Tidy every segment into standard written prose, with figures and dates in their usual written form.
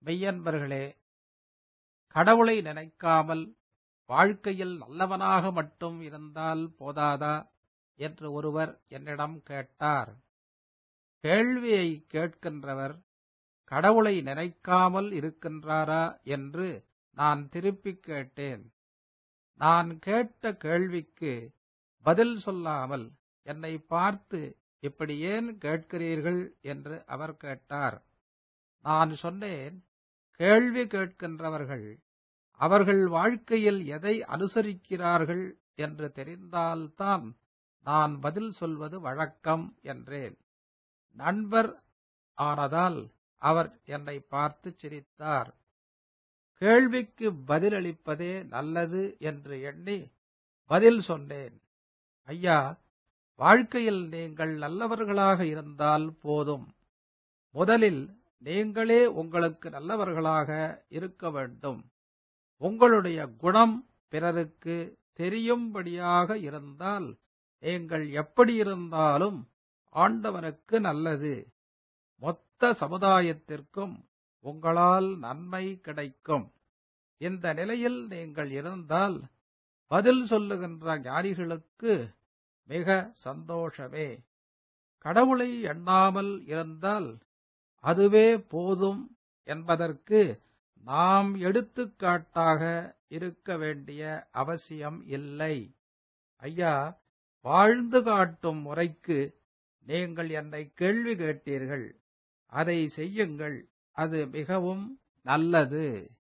மெய்யன்பர்களே, கடவுளை நினைக்காமல் வாழ்க்கையில் நல்லவனாக மட்டும் இருந்தால் போதாதா என்று ஒருவர் என்னிடம் கேட்டார். கேள்வியை கேட்கின்றவர் கடவுளை நினைக்காமல் இருக்கின்றாரா என்று நான் திருப்பிக் கேட்டேன். நான் கேட்ட கேள்விக்கு பதில் சொல்லாமல் என்னை பார்த்து இப்படி ஏன் கேட்கிறீர்கள் என்று அவர் கேட்டார். நான் சொன்னேன், கேள்வி கேட்கின்றவர்கள் அவர்கள் வாழ்க்கையில் எதை அனுசரிக்கிறார்கள் என்று தெரிந்தால்தான் நான் பதில் சொல்வது வழக்கம் என்றேன். நண்பர் ஆனதால் அவர் என்னை பார்த்து சிரித்தார். கேள்விக்கு பதிலளிப்பதே நல்லது என்று எண்ணி பதில் சொன்னேன். ஐயா, வாழ்க்கையில் நீங்கள் நல்லவர்களாக இருந்தால் போதும். முதலில் நீங்களே உங்களுக்கு நல்லவர்களாக இருக்க வேண்டும். உங்களுடைய குணம் பிறருக்கு தெரியும்படியாக இருந்தால் நீங்கள் எப்படி இருந்தாலும் ஆண்டவனுக்கு நல்லது. மொத்த சமுதாயத்திற்கும் உங்களால் நன்மை கிடைக்கும். இந்த நிலையில் நீங்கள் இருந்தால் பதில் சொல்லுகின்ற ஞானிகளுக்கு மிக சந்தோஷமே. கடவுளை எண்ணாமல் இருந்தால் அதுவே போதும் என்பதற்கு நாம் எடுத்துக்காட்டாக இருக்க வேண்டிய அவசியம் இல்லை. ஐயா, வாழ்ந்து காட்டும் முறைக்கு நீங்கள் என்னை கேள்வி கேட்டீர்கள். அதை செய்யுங்கள், அது மிகவும் நல்லது.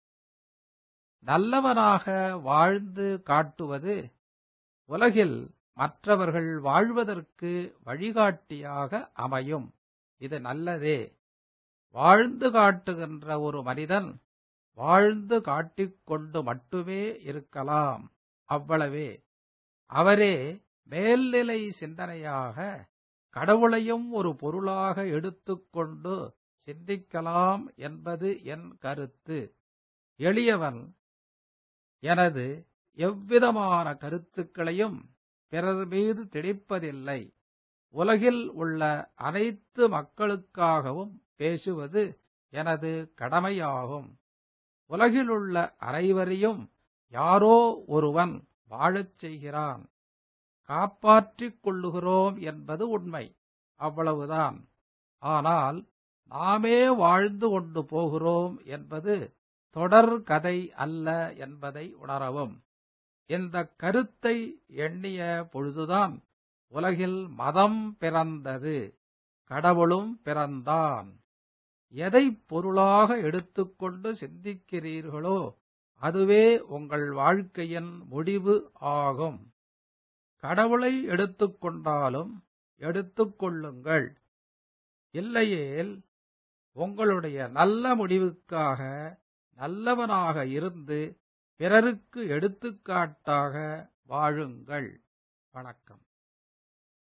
நல்லவனாக வாழ்ந்து காட்டுவது உலகில் மற்றவர்கள் வாழ்வதற்கு வழிகாட்டியாக அமையும். இது நல்லதே. வாழ்ந்து காட்டுகின்ற ஒரு மனிதன் வாழ்ந்து காட்டிக்கொண்டு மட்டுமே இருக்கலாம், அவ்வளவே. அவரே மேல்நிலை சிந்தனையாக கடவுளையும் ஒரு பொருளாக எடுத்துக்கொண்டு சிந்திக்கலாம் என்பது என் கருத்து. எளியவன் எனது எவ்விதமான கருத்துக்களையும் பிறர் மீது திணிப்பதில்லை. உலகில் உள்ள அனைத்து மக்களுக்காகவும் பேசுவது எனது கடமையாகும். உலகிலுள்ள அனைவரையும் யாரோ ஒருவன் வாழச் செய்கிறான். காப்பாற்றிக் கொள்ளுகிறோம் என்பது உண்மை, அவ்வளவுதான். ஆனால் நாமே வாழ்ந்து கொண்டு போகிறோம் என்பது தொடர் கதை அல்ல என்பதை உணரவும். இந்த கருத்தை எண்ணிய பொழுதுதான் உலகில் மதம் பிறந்தது, கடவுளும் பிறந்தான். எதை பொருளாக எடுத்துக்கொண்டு சிந்திக்கிறீர்களோ அதுவே உங்கள் வாழ்க்கையின் முடிவு ஆகும். கடவுளை எடுத்துக்கொண்டாலும் எடுத்துக்கொள்ளுங்கள். இல்லையேல் உங்களுடைய நல்ல முடிவுக்காக நல்லவனாக இருந்து பிறருக்கு எடுத்துக்காட்டாக வாழுங்கள். வணக்கம்.